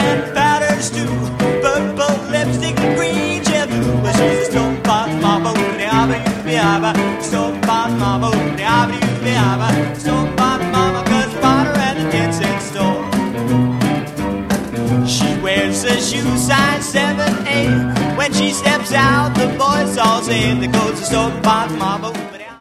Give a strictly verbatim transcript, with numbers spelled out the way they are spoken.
and powders too. Purple lipstick and green jelly. Well, she's a stone pot mama, the abba you abba. Stone pot mama, the abba you abba. Stone pot mama, cause water and the ten cent store. She wears a shoe size seven A. When she steps out, the boys all say, there goes the stone pot mama.